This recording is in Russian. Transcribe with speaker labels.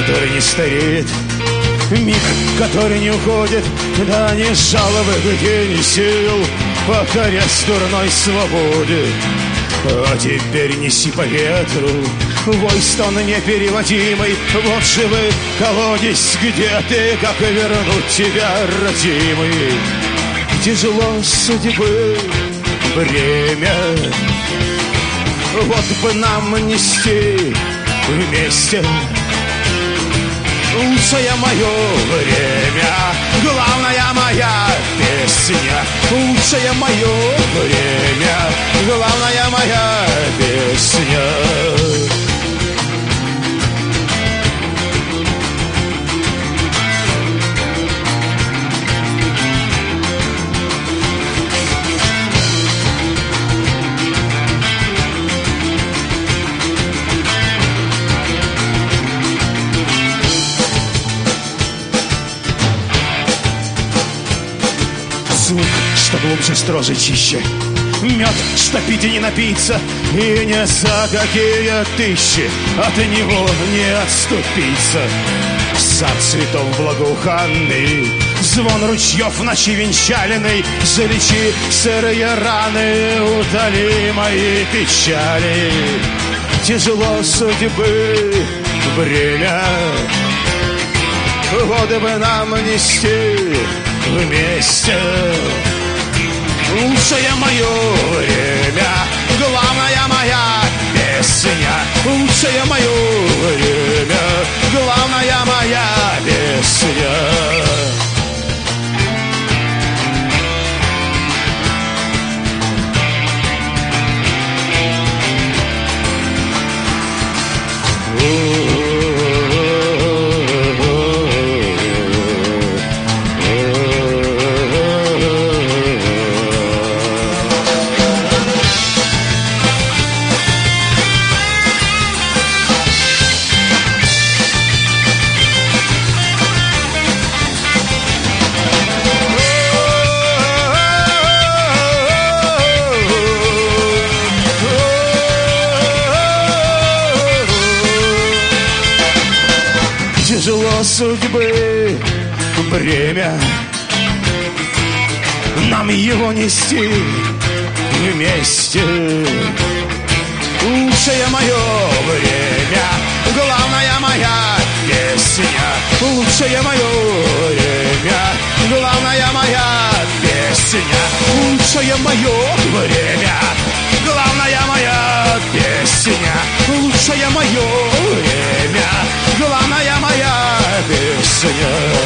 Speaker 1: который не стареет, миг, который не уходит, да ни жалобы, где ни сил покорять дурной свободе. А теперь неси по ветру вой стон непереводимый. Вот живы колодец, где ты, как вернуть тебя, родимый. Тяжело судьбы бремя, вот бы нам нести вместе. Лучшее мое время, главная моя песня. Лучшее мое время, главная моя песня. Звук, что глубже, строже, чище. Мед, что пить и не напиться, и не за какие тысячи от него не отступиться. Сад цветов благоуханный, звон ручьев в ночи венчаленной. Залечи сырые раны, утоли мои печали. Тяжело судьбы бремя, годы бы нам нести вместе. Лучшее мое время, главная моя песня. Лучшее мое время, главная моя песня. Тяжело судьбы бремя, нам его нести вместе. Лучшее мое время, главная моя песня. Лучшее мое время, главная моя песня. Лучшее мое время, главная моя песня. Лучшее мое время, главная моя песня.